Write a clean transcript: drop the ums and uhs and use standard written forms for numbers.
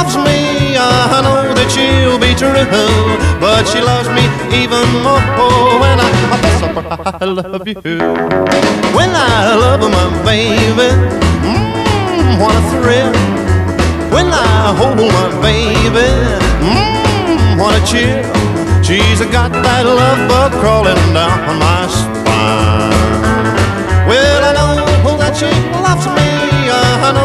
loves me, I know that she'll be true, but she loves me even more when I pass up her, I love you. When I love my baby, what a thrill. When I hold my baby, what a chill. She's got that love bug crawling down my spine. Well, I know that she loves me,